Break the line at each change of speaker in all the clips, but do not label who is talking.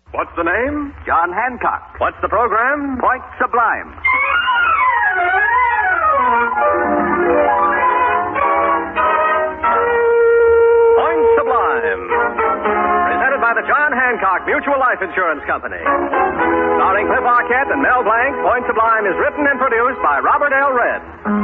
What's the name?
John Hancock.
What's the program?
Point Sublime.
Point Sublime. Presented by the John Hancock Mutual Life Insurance Company. Starring Cliff Arquette and Mel Blanc, Point Sublime is written and produced by Robert L. Red.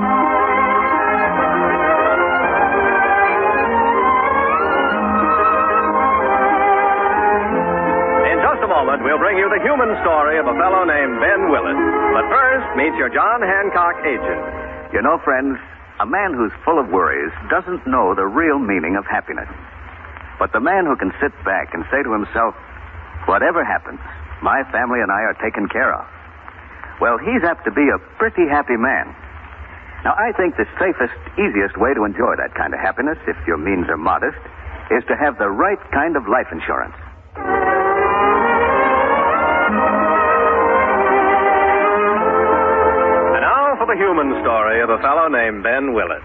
In just a moment, we'll bring you the human story of a fellow named Ben Willett. But first, meet your John Hancock agent.
You know, friends, a man who's full of worries doesn't know the real meaning of happiness. But the man who can sit back and say to himself, whatever happens, my family and I are taken care of. Well, he's apt to be a pretty happy man. Now, I think the safest, easiest way to enjoy that kind of happiness, if your means are modest, is to have the right kind of life insurance.
And now for the human story of a fellow named Ben Willett.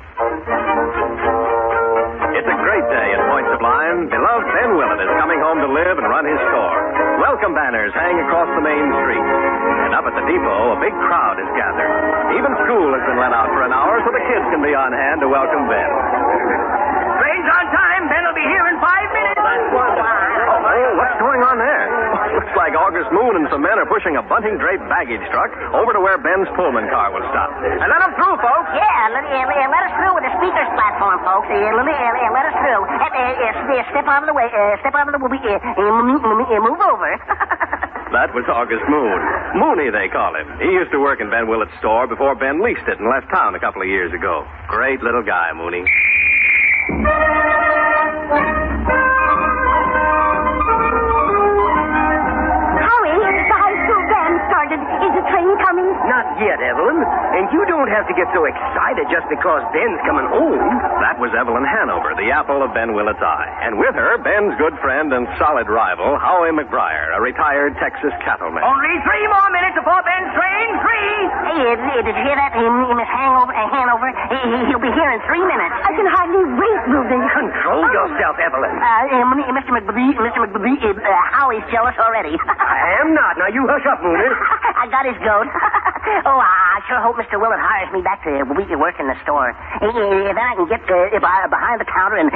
It's a great day at Point Sublime. Beloved Ben Willett is coming home to live and run his store. Welcome banners hang across the main street. And up at the depot, a big crowd is gathered. Even school has been let out for an hour so the kids can be on hand to welcome Ben.
Train's on time. Ben will be here in 5 minutes.
Oh, what's going on there? Looks like August Moon and some men are pushing a bunting draped baggage truck over to where Ben's Pullman car will stop. And let them through, folks.
Yeah, let us through with the speaker's platform, folks. Let us through. Step out of the way. Step out of the way. Move over.
That was August Moon. Mooney, they call him. He used to work in Ben Willett's store before Ben leased it and left town a couple of years ago. Great little guy, Mooney.
Is the train coming?
Not yet, Evelyn. And you don't have to get so excited just because Ben's coming home.
That was Evelyn Hanover, the apple of Ben Willett's eye. And with her, Ben's good friend and solid rival, Howie McBriar, a retired Texas cattleman.
Only 3 more minutes before Ben's train. 3.
Hey, did you hear that, Miss Hanover? He'll be here in 3 minutes.
I can hardly wait, Reuben.
Control yourself, Evelyn.
Mr. McBride, Howie's jealous already.
I am not. Now, you hush up, Mooney.
I got his goat. I sure hope Mr. Willett hires me back to work in the store. Then I can get behind the counter and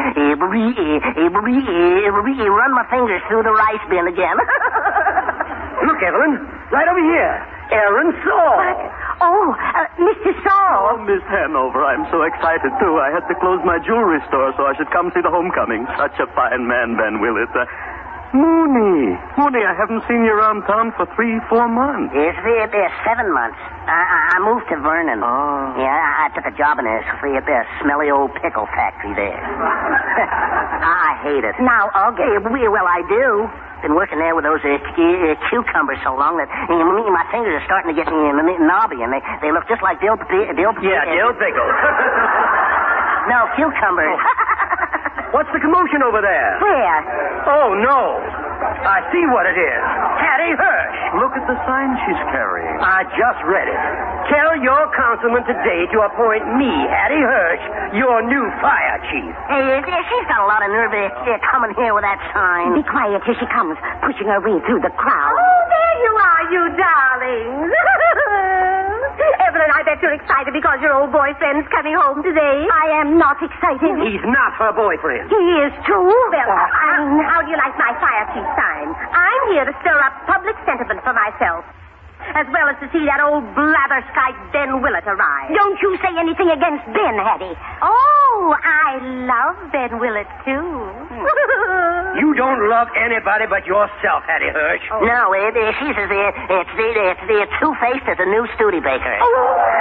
run my fingers through the rice bin again.
Look, Evelyn, right over here. Aaron Saul.
Mr. Saul.
Oh, Miss Hanover, I'm so excited, too. I had to close my jewelry store so I should come see the homecoming. Such a fine man, Ben Willett. Mooney, I haven't seen you around town for 3-4 months.
It's 7 months. I moved to Vernon.
Oh.
Yeah, I took a job in a smelly old pickle factory there. I hate it.
Now, okay.
Well, I do. Been working there with those cucumbers so long that my fingers are starting to get knobby, and they look just like Dill
Yeah, Dill Pickle.
No, cucumbers.
What's the commotion over there?
Where?
Oh, no. I see what it is. Hattie Hirsch.
Look at the sign she's carrying.
I just read it. Tell your councilman today to appoint me, Hattie Hirsch, your new fire chief.
Hey, she's got a lot of nerve coming here with that sign.
Be quiet. Here she comes, pushing her way through the crowd.
Oh, there you are, you darlings. Evelyn, I bet you're excited because your old boyfriend's coming home today.
I am not excited.
He's not her boyfriend.
He is too.
Well, how do you like my fire chief sign? I'm here to stir up public sentiment for myself, as well as to see that old blatherskite Ben Willett arrive.
Don't you say anything against Ben, Hattie.
Oh, I love Ben Willett, too.
You don't love anybody but yourself, Hattie Hirsch.
Oh. No, she's the two-faced as a new Studebaker.
Here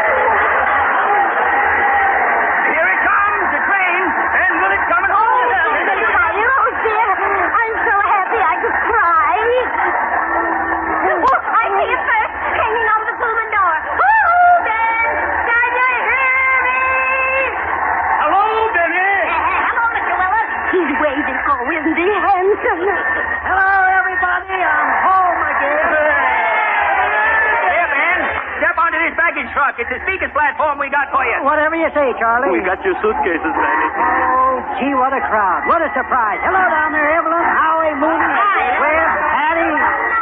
it comes, the train, and Willett's coming home.
Oh, dear. I'm so happy I could cry.
Oh, I see him first, hanging on the Pullman door. Oh, Ben, can you hear me?
Hello, Benny.
Hello, Mr. Willett.
He's waving. Oh, isn't he handsome?
Hello, everybody. I'm home again. Here, Ben. Step onto this baggage truck. It's the speaker's platform we got for you.
Whatever you say, Charlie. We got your suitcases, Benny.
Oh, gee, what a crowd. What a surprise. Hello down there, Evelyn, Howie, Mooney, Cliff, Hattie.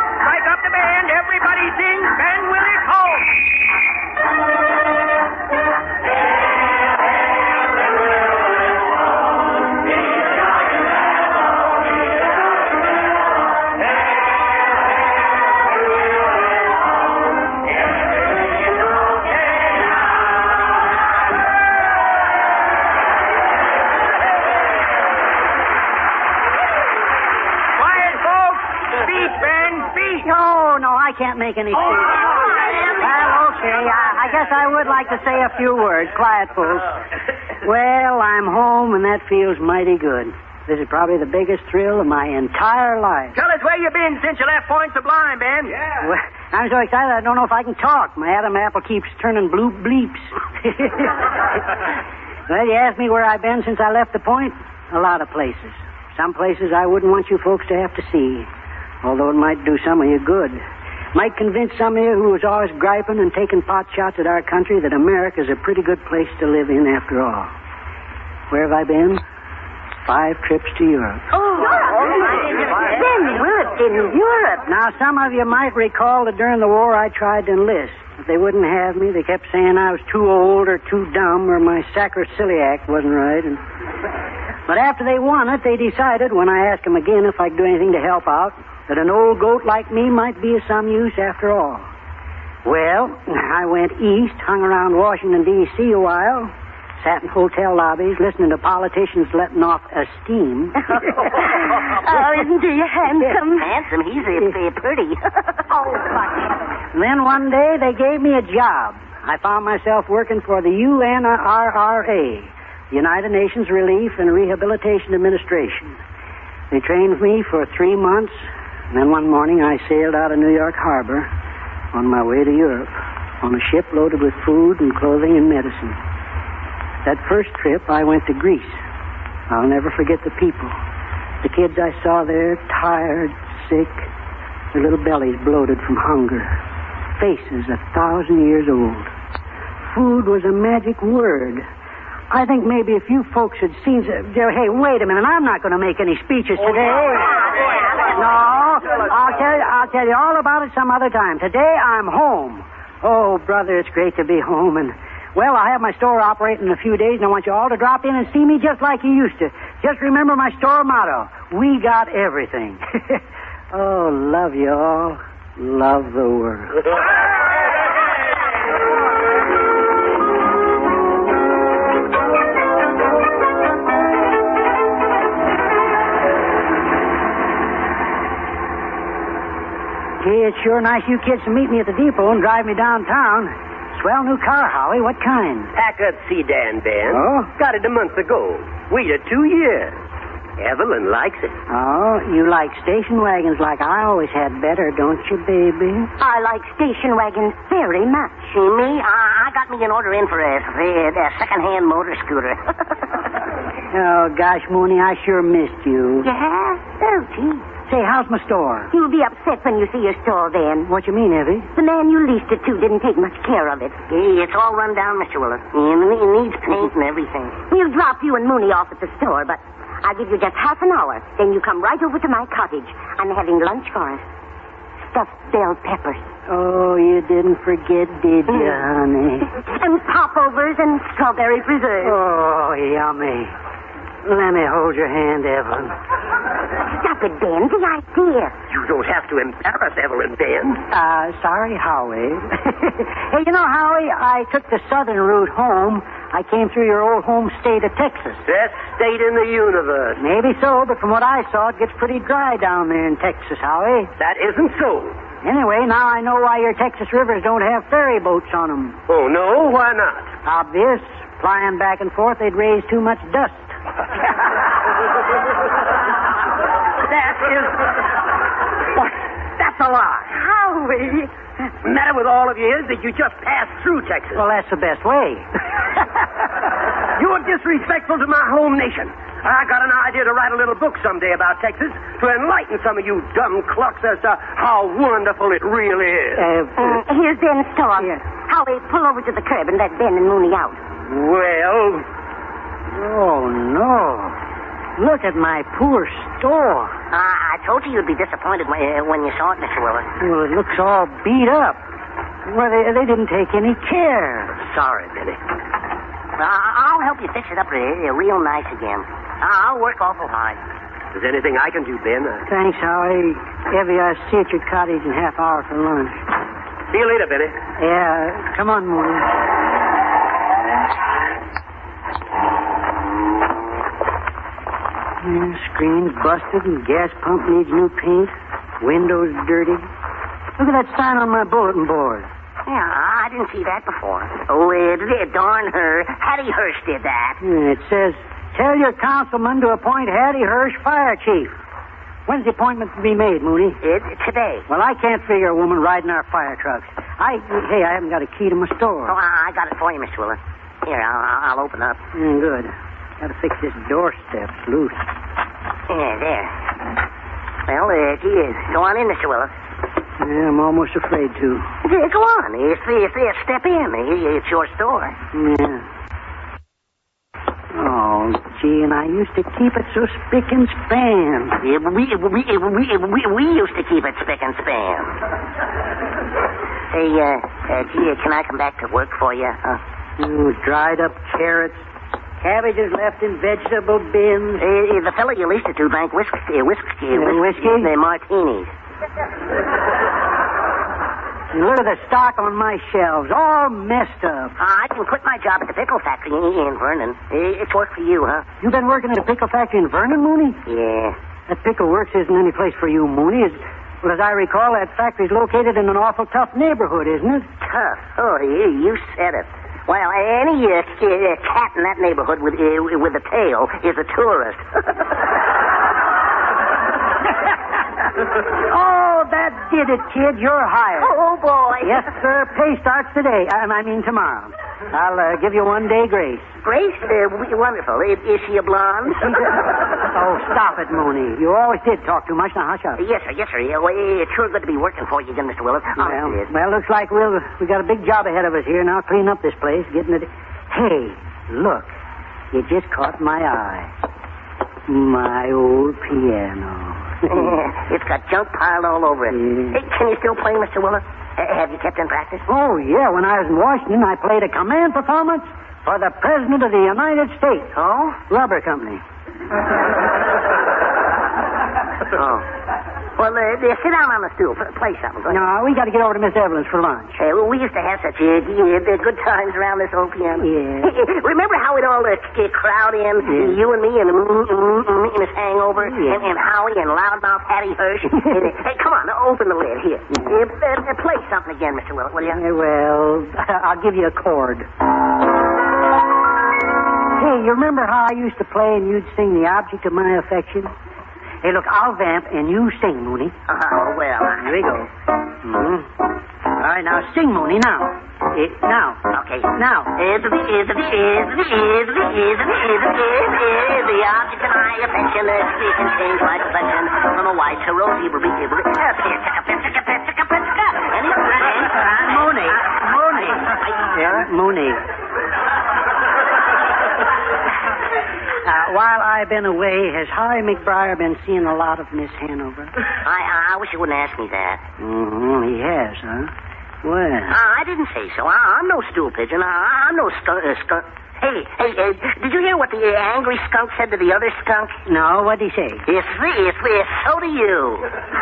Speech, Ben, speech.
No, I can't make any speech. Well, okay, I guess I would like to say a few words. Quiet, folks. Well, I'm home, and that feels mighty good. This is probably the biggest thrill of my entire life.
Tell us where you been since you left Point Sublime, Ben.
Yeah. Well, I'm so excited I don't know if I can talk. My Adam apple keeps turning blue bleeps. Well, you asked me where I've been since I left the Point? A lot of places. Some places I wouldn't want you folks to have to see, although it might do some of you good. Might convince some of you who was always griping and taking pot shots at our country that America's a pretty good place to live in after all. Where have I been? 5 trips to Europe.
Ben Willett in Europe.
Now, some of you might recall that during the war I tried to enlist. But they wouldn't have me. They kept saying I was too old or too dumb or my sacroiliac wasn't right. But after they won it, they decided, when I asked them again if I could do anything to help out, that an old goat like me might be of some use after all. Well, I went east, hung around Washington, D.C. a while, sat in hotel lobbies listening to politicians letting off a steam.
Oh, isn't he handsome? Handsome? He's pretty. Oh, funny.
Then one day they gave me a job. I found myself working for the UNRRA, the United Nations Relief and Rehabilitation Administration. They trained me for 3 months, and then one morning I sailed out of New York Harbor on my way to Europe on a ship loaded with food and clothing and medicine. That first trip, I went to Greece. I'll never forget the people. The kids I saw there, tired, sick, their little bellies bloated from hunger, faces 1,000 years old. Food was a magic word. I think maybe if you folks had seen... Hey, wait a minute. I'm not going to make any speeches today. No, I'll tell you all about it some other time. Today, I'm home. Oh, brother, it's great to be home. And, well, I'll have my store operating in a few days, and I want you all to drop in and see me just like you used to. Just remember my store motto. We got everything. Oh, love you all. Love the world. Gee, it's sure nice you kids to meet me at the depot and drive me downtown. Swell new car, Howie. What kind?
Packard sedan, Ben.
Oh?
Got it a month ago. Waited 2 years. Evelyn likes it.
Oh, you like station wagons like I always had better, don't you, baby?
I like station wagons very much. Me? I got me an order in for a second-hand motor scooter.
Oh, gosh, Mooney, I sure missed you.
Yeah? Oh, gee.
Say, how's my store?
You'll be upset when you see your store, then.
What you mean, Evie?
The man you leased it to didn't take much care of it.
It's all run down, Mr. Willett. It needs paint and everything.
We'll drop you and Mooney off at the store, but I'll give you just half an hour. Then you come right over to my cottage. I'm having lunch for us. Stuffed bell peppers.
Oh, you didn't forget, did you, honey?
And popovers and strawberry preserves.
Oh, yummy. Let me hold your hand, Evelyn.
Stop it, Ben. The idea.
You don't have to embarrass Evelyn, Ben.
Sorry, Howie. Hey, you know, Howie, I took the southern route home. I came through your old home state of Texas.
Best state in the universe.
Maybe so, but from what I saw, it gets pretty dry down there in Texas, Howie.
That isn't so.
Anyway, now I know why your Texas rivers don't have ferry boats on them.
Oh, no? Why not?
Obvious. Flying back and forth, they'd raise too much dust.
That's a lie.
Howie.
The matter with all of you is that you just passed through Texas.
Well, that's the best way.
You're disrespectful to my home nation. I got an idea to write a little book someday about Texas to enlighten some of you dumb clucks as to how wonderful it really is.
Here's Ben's store.
Yeah.
Howie, pull over to the curb and let Ben and Mooney out.
Well...
Oh, no. Look at my poor store.
I told you you'd be disappointed when you saw it, Mr. Willett.
Well, it looks all beat up. Well, they didn't take any care.
Sorry, Benny.
I'll help you fix it up real nice again. I'll work awful hard.
Is there anything I can do, Ben?
Thanks, Howie. Evie, I'll see you at your cottage in half hour for lunch.
See you later, Benny.
Yeah, come on, Mooney. Screen's busted and gas pump needs new paint. Windows dirty. Look at that sign on my bulletin board.
Yeah, I didn't see that before. Oh, darn her. Hattie Hirsch did that.
It says, tell your councilman to appoint Hattie Hirsch fire chief. When's the appointment to be made, Mooney?
Today.
Well, I can't figure a woman riding our fire trucks. I haven't got a key to my store.
Oh, I got it for you, Mr. Willett. Here, I'll open up.
Good. Got to fix this doorstep. It's loose.
Yeah, there. Well, go on in, Mr. Willett.
Yeah, I'm almost afraid to.
Go on. Step in. It's your store.
Yeah. Oh, gee, and I used to keep it so spick and span.
Yeah, we used to keep it spick and span. Hey, gee, can I come back to work for you?
Dried up carrots, cabbages left in vegetable bins.
The fellow you leased it to drank whiskey?
Whiskey?
The martinis.
And look at the stock on my shelves, all messed up.
I can quit my job at the pickle factory in Vernon. It's work for you, huh?
You been working at a pickle factory in Vernon, Mooney?
Yeah.
That pickle works isn't any place for you, Mooney. Well, as I recall, that factory's located in an awful tough neighborhood, isn't it?
Tough? Oh, you said it. Well, any cat in that neighborhood with a tail is a tourist.
Oh, that did it, kid. You're hired.
Oh, boy.
Yes, sir. Pay starts today. I mean tomorrow. I'll give you 1 day grace.
Grace? Wonderful. Is she a blonde?
Oh, stop it, Mooney. You always did talk too much. Now, hush up.
Yes, sir. It's sure good to be working for you again, Mr. Willett.
Well, looks like we got a big job ahead of us here. Now, clean up this place, getting it. Hey, look. You just caught my eye. My old piano.
It's got junk piled all over it. Hey, can you still play, Mr. Willett? Have you kept in practice?
Oh, yeah. When I was in Washington, I played a command performance for the President of the United States.
Oh?
Rubber Company.
Oh. Well, sit down on the stool. Play something.
No, we got to get over to Miss Evelyn's for lunch.
Well, we used to have such good times around this old piano.
Yeah.
Remember how we'd all crowd in, you and me and Miss Hangover, and Howie and Loudmouth Hattie Hirsch? Hey, come on, open the lid here. Play something again, Mr. Willett, will you?
Well, I'll give you a chord. Hey, you remember how I used to play and you'd sing the object of my affection? Hey, look, I'll vamp and you sing, Mooney.
Oh, well.
Here we go. Mm-hmm. All right, now sing, Mooney, now. Now.
Okay.
Now.
Is the object of my affection that you can change my complexion from a white to rosy.
Mooney. Yeah, Mooney. While I've been away, has Howie McBriar been seeing a lot of Miss Hanover?
I wish you wouldn't ask me that.
Mm-hmm, he has, huh? Well.
I didn't say so. I'm no stool pigeon. I'm no skunk. Hey, did you hear what the angry skunk said to the other skunk?
No, what'd he say?
It's so do you.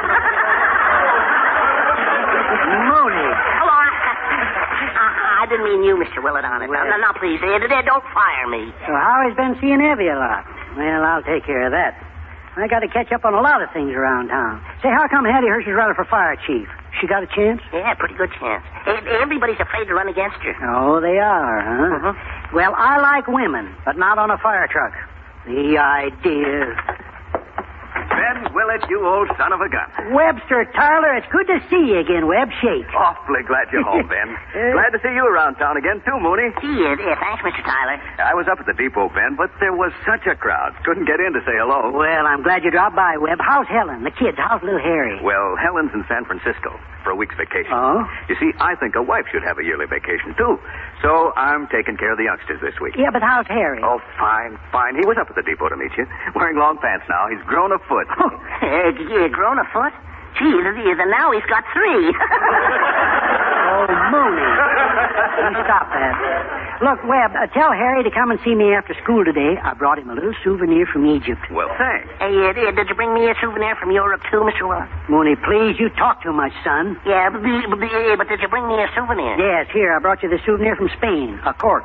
Mooney.
Hello. I didn't mean you, Mr. Willett, on it.
Well,
no, please. Don't fire me.
So Howie's been seeing Evie a lot. Well, I'll take care of that. I got to catch up on a lot of things around town. Say, how come Hattie Hirsch is running for fire chief? She got a chance?
Yeah, pretty good chance. Everybody's afraid to run against her.
Oh, they are, huh?
Mm-hmm.
Well, I like women, but not on a fire truck. The idea.
Ben Willett, you old son of a gun.
Webster, Tyler, it's good to see you again, Webb. Shake.
Awfully glad you're home, Ben. Glad to see you around town again, too, Mooney.
Thanks, Mr. Tyler.
I was up at the depot, Ben, but there was such a crowd. Couldn't get in to say hello.
Well, I'm glad you dropped by, Webb. How's Helen? The kids? How's little Harry?
Well, Helen's in San Francisco for a week's vacation.
Oh?
You see, I think a wife should have a yearly vacation, too. So I'm taking care of the youngsters this week.
Yeah, but how's Harry?
Oh, fine. He was up at the depot to meet you. Wearing long pants now. He's grown a foot.
Grown a foot? Gee, now he's got 3.
Oh, Mooney. You stop that. Look, Webb, tell Harry to come and see me after school today. I brought him a little souvenir from Egypt.
Well, thanks.
Hey, did you bring me a souvenir from Europe, too, Mr. Willett?
Mooney, please, you talk too much, son.
Yeah, but did you bring me a souvenir?
Yes, here, I brought you the souvenir from Spain, a cork.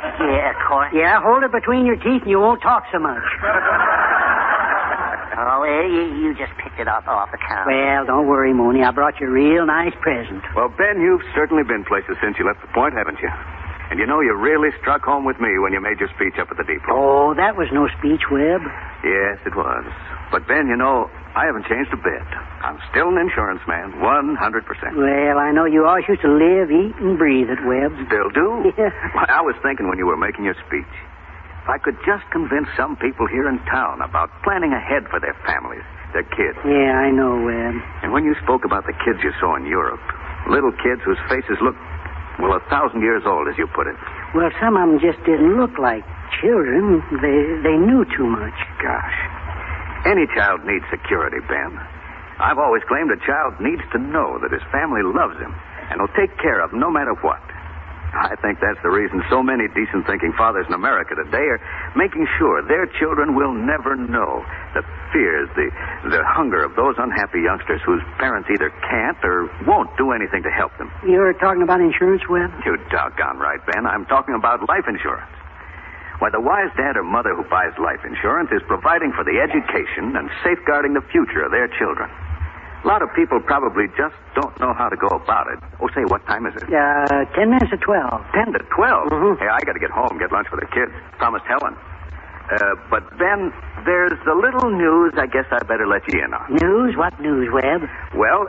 A cork?
Yeah, hold it between your teeth and you won't talk so much.
Oh, You just picked it off the counter.
Well, don't worry, Mooney. I brought you a real nice present.
Well, Ben, you've certainly been places since you left the point, haven't you? And you know you really struck home with me when you made your speech up at the depot.
Oh, that was no speech, Webb.
Yes, it was. But, Ben, you know, I haven't changed a bit. I'm still an insurance man, 100%.
Well, I know you always used to live, eat, and breathe at Webb.
Still do?
Yeah.
Well, I was thinking when you were making your speech, if I could just convince some people here in town about planning ahead for their families, their kids.
Yeah, I know, Webb.
And when you spoke about the kids you saw in Europe, little kids whose faces looked, well, 1,000 years old, as you put it.
Well, some of them just didn't look like children. They knew too much.
Gosh. Any child needs security, Ben. I've always claimed a child needs to know that his family loves him and will take care of him no matter what. I think that's the reason so many decent-thinking fathers in America today are making sure their children will never know the fears, the hunger of those unhappy youngsters whose parents either can't or won't do anything to help them.
You're talking about insurance, Webb?
You doggone right, Ben. I'm talking about life insurance. Why, the wise dad or mother who buys life insurance is providing for the education and safeguarding the future of their children. A lot of people probably just don't know how to go about it. Oh, say, what time is it?
10 minutes to 12.
10 to 12?
Mm-hmm.
Hey, I got to get home, get lunch for the kids. Promised Helen. But, Ben, there's a little news I guess I better let you in on.
News? What news, Webb?
Well,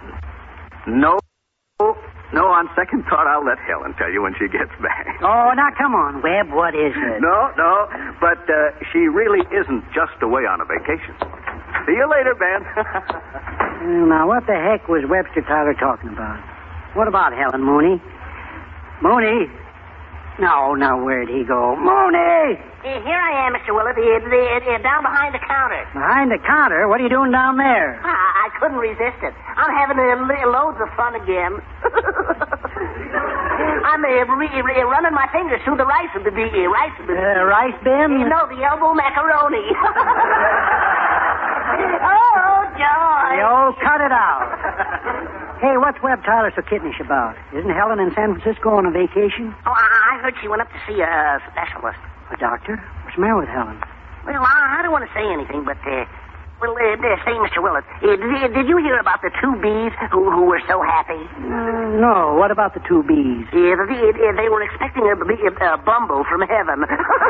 no, on second thought, I'll let Helen tell you when she gets back.
Oh, now, come on, Webb. What is it?
No, but she really isn't just away on a vacation. See you later, Ben.
Now, what the heck was Webster Tyler talking about? What about Helen, Mooney? Mooney? No, now, where'd he go? Mooney!
Here I am, Mr. Willett. Down behind the counter.
Behind the counter? What are you doing down there?
I couldn't resist it. I'm having loads of fun again. I'm running my fingers through the rice bin.
Rice bin?
No, the elbow macaroni. Oh, joy.
Oh, cut it out. Hey, what's Webb Tyler so kittenish about? Isn't Helen in San Francisco on a vacation?
Oh, I heard she went up to see a specialist.
A doctor? What's the matter with Helen?
Well, I don't want to say anything, but, say, Mr. Willett, did you hear about the two bees who were so happy?
No. What about the two bees?
They were expecting a bumble from heaven.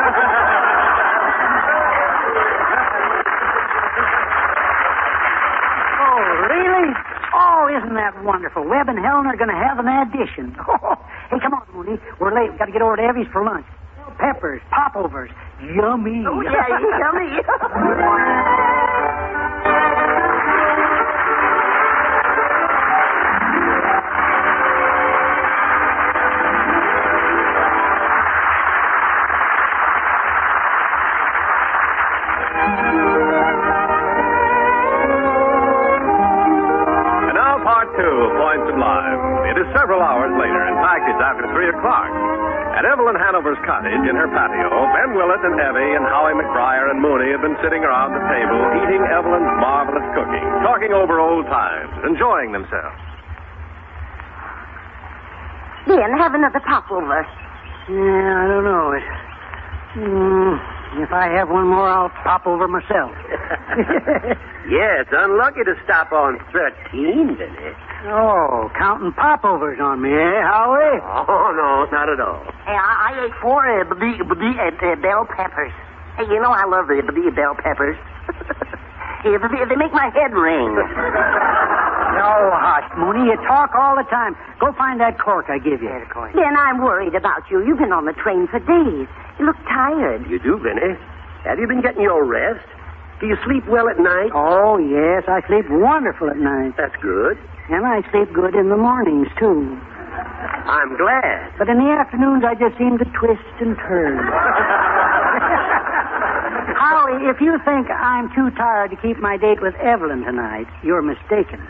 Oh, really? Oh, isn't that wonderful? Webb and Helen are going to have an addition. Oh, hey, come on, Mooney. We're late. We've got to get over to Evie's for lunch. Peppers, popovers. Yummy.
Oh, yeah, yummy.
And now part 2 of Points Sublime. It is several hours later. In fact, it's after 3 o'clock. At Evelyn Hanover's cottage in her patio, Ben Willett and Evie and Howie McBriar and Mooney have been sitting around the table eating Evelyn's marvelous cooking, talking over old times, enjoying themselves.
Ben, have another popover.
Yeah, I don't know. If I have one more, I'll pop over myself.
Yeah, it's unlucky to stop on 13, isn't it?
Oh, counting popovers on me, eh, Howie?
Oh, no, not at all.
Hey, I ate 4 bell peppers. Hey, you know I love the bell peppers. They make my head ring.
No, hush, Mooney. You talk all the time. Go find that cork I give you.
Ben, I'm worried about you. You've been on the train for days. You look tired.
You do, Vinny. Have you been getting your rest? Do you sleep well at night?
Oh, yes. I sleep wonderful at night.
That's good.
And I sleep good in the mornings, too.
I'm glad.
But in the afternoons, I just seem to twist and turn. Howie, if you think I'm too tired to keep my date with Evelyn tonight, you're mistaken.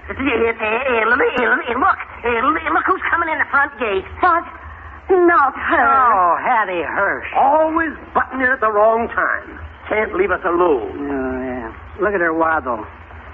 Look who's coming in the front gate.
What? Not her.
Oh, Hattie Hirsch.
Always butting in at the wrong time. Can't leave us alone.
Oh, yeah. Look at her waddle.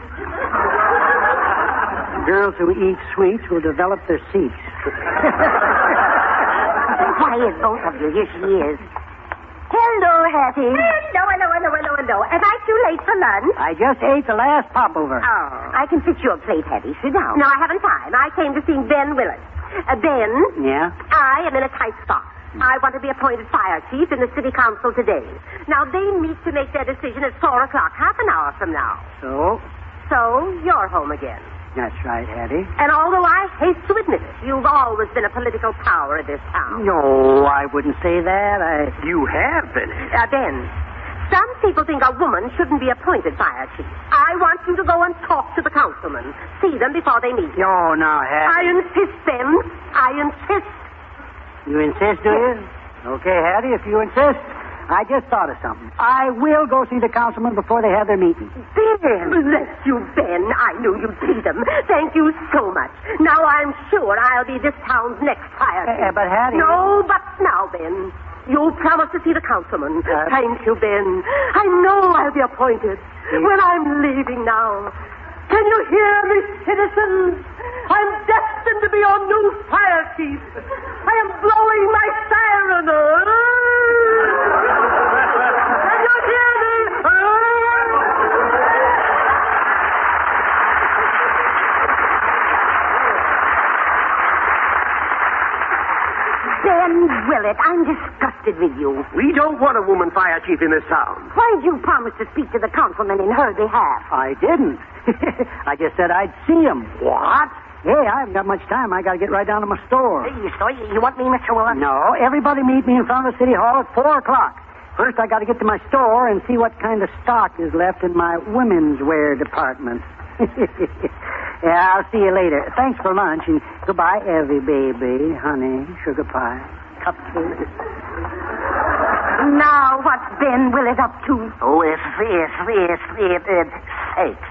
Girls who eat sweets will develop their seats.
Quiet, both of you. Here she is.
Hello, Hattie.
Hello. Am I too late for lunch?
I just ate the last popover.
Oh, I can fix your plate, Hattie. Sit down. No, I haven't time. I came to see Ben Willett. Ben,
Yeah?
I am in a tight spot. I want to be appointed fire chief in the city council today. Now, they meet to make their decision at 4 o'clock, half an hour from now. So, you're home again.
That's right, Hattie.
And although I hate to admit it, you've always been a political power in this town.
No, I wouldn't say that.
You have been.
Ben, some people think a woman shouldn't be appointed fire chief. I want you to go and talk to the councilmen. See them before they meet.
Oh, now,
I
Hattie.
insist, Ben. I insist.
You insist, do you? Okay, Hattie, if you insist. I just thought of something. I will go see the councilmen before they have their meeting.
Ben, bless you, Ben. I knew you'd see them. Thank you so much. Now I'm sure I'll be this town's next fire chief.
But, Hattie...
No, but now, Ben. You promised to see the councilman. Thank you, Ben. I know I'll be appointed when I'm leaving now. Can you hear me, citizens? I'm destined to be your new fire chief. I am blowing my siren. Can you hear me?
Ben Willett, I'm disgusted with you.
We don't want a woman fire chief in this town.
Why did you promise to speak to the councilman in her behalf?
I didn't. I just said I'd see him.
What?
Hey, I haven't got much time. I got to get right down to my store.
You want me, Mr. Willett?
No, everybody meet me in front of the city hall at 4 o'clock. First, I got to get to my store and see what kind of stock is left in my women's wear department. Yeah, I'll see you later. Thanks for lunch, and goodbye, Evie, baby, honey, sugar pie, cupcakes.
Now, what's Ben Willett up to?
Oh, it's sakes.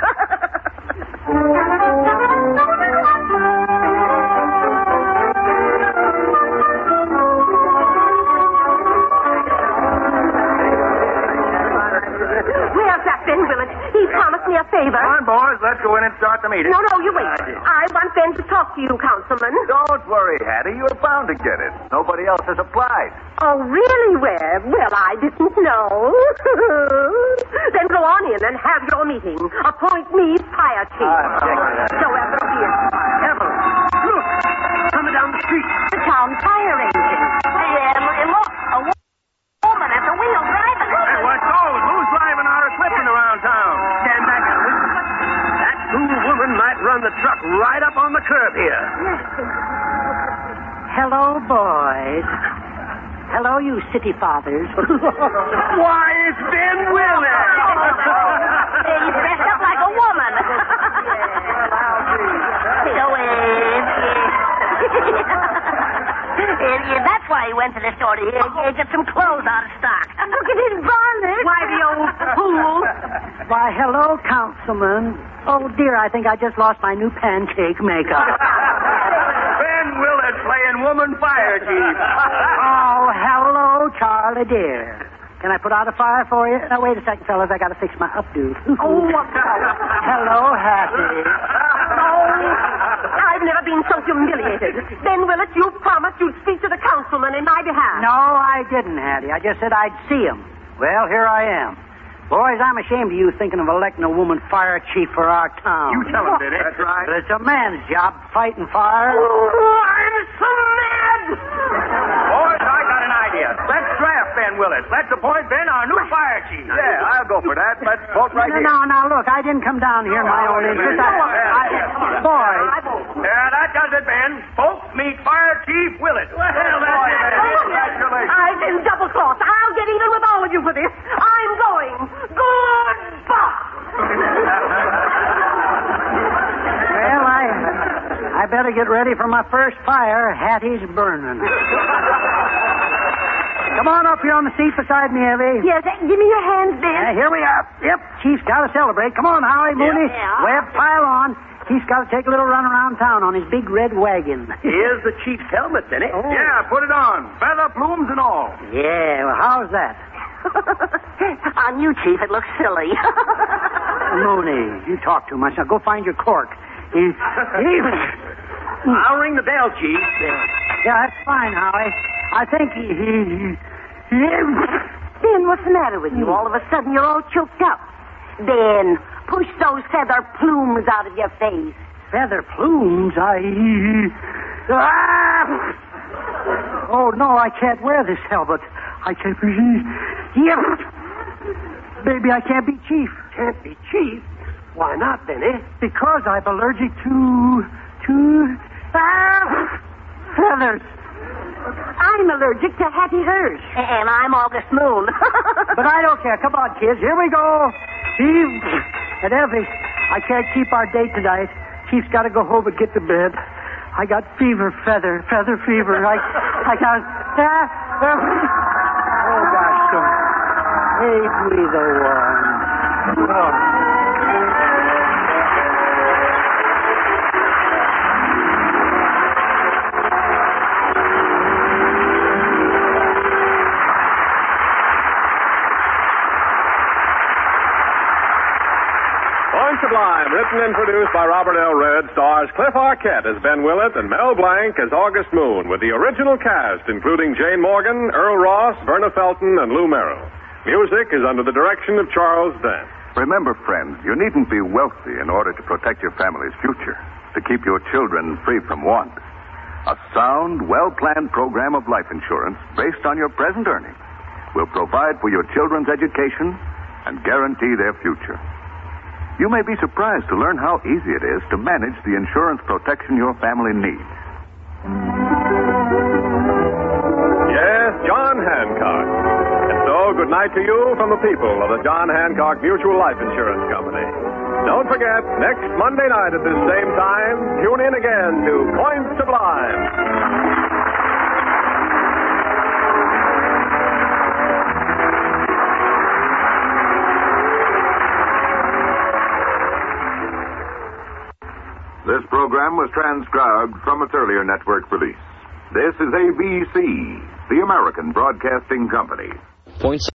Where's that Ben Willett? He promised me a favor.
Come on, boys. Let's go in and start the meeting.
No, you wait. I want Ben to talk to you, Councilman.
Don't worry, Hattie. You're bound to get it. Nobody else has applied.
Oh, really, Webb? Well, I didn't know. Then go on in and have your meeting. Appoint me fire chief. So ever be it.
Evelyn, look. Coming down the street.
The town fire engine.
And look, a woman at the wheel driving.
Hey, what goes? Who's driving our equipment around town?
Stand back, Evelyn. That cool woman might run the truck right up on the curb here.
Hello, boys. Hello, you city fathers.
Why, it's Ben Willett.
He's dressed up like a woman. That's why he went to the store to get some clothes out of stock.
Look at his bonnet.
Why, the old fool.
Why, hello, Councilman. Oh, dear, I think I just lost my new pancake makeup.
Ben Willett playing woman fire chief.
Oh, hello, Charlie, dear. Can I put out a fire for you? Now, wait a second, fellas. I got to fix my updo. Hello, Hattie.
I've never been so humiliated. Ben Willett, you promised you'd speak to the councilman in my behalf.
No, I didn't, Hattie. I just said I'd see him. Well, here I am. Boys, I'm ashamed of you thinking of electing a woman fire chief for our town.
You tell him, did it?
That's right.
But it's a man's job fighting fire.
I'm so mad.
Boys, I got an idea. Let's draft Ben Willett. Let's appoint Ben our new fire chief.
Yeah, I'll go for that. Let's vote right here.
No, look, I didn't come down here in my own interest. Boys.
Yeah, that does it, Ben. Folks, meet Fire Chief Willett. Well,
Congratulations.
I've been double-crossed. I'll get even with all of you for this. I'm going. Goodbye.
Well, I better get ready for my first fire. Hattie's burning. Come on up here on the seat beside me, Evie.
Yes, give me your hands, Ben.
Yeah, here we are. Yep, Chief's got to celebrate. Come on, Howie, Mooney.
Yeah.
Webb, pile on. Chief's got to take a little run around town on his big red wagon.
Here's the chief's helmet, isn't it?
Oh.
yeah, put it on. Feather plumes and all.
Yeah, well, how's that?
On you, Chief, it looks silly.
Mooney, you talk too much. Now go find your cork.
I'll ring the bell, Chief.
Yeah, that's fine, Howie. I think he
Ben, what's the matter with you? All of a sudden, you're all choked up. Ben, push those feather plumes out of your face.
Feather plumes? Oh, no, I can't wear this helmet. I can't be... Yep. Baby, I can't be chief.
Can't be chief? Why not, Benny?
Because I'm allergic to feathers.
I'm allergic to Hattie Hirsch. And I'm August Moon.
But I don't care. Come on, kids. Here we go. And Effie, I can't keep our date tonight. Chief's got to go home and get to bed. I got fever fever. I got... Oh, gosh. Hey, breathe the one. Oh.
Point Sublime, written and produced by Robert L. Red, stars Cliff Arquette as Ben Willett and Mel Blanc as August Moon, with the original cast including Jane Morgan, Earl Ross, Verna Felton, and Lou Merrill. Music is under the direction of Charles Dance.
Remember, friends, you needn't be wealthy in order to protect your family's future, to keep your children free from want. A sound, well-planned program of life insurance based on your present earnings will provide for your children's education and guarantee their future. You may be surprised to learn how easy it is to manage the insurance protection your family needs.
Yes, John Hancock. And so, good night to you from the people of the John Hancock Mutual Life Insurance Company. Don't forget, next Monday night at this same time, tune in again to Point Sublime.
This program was transcribed from its earlier network release. This is ABC, the American Broadcasting Company.
Points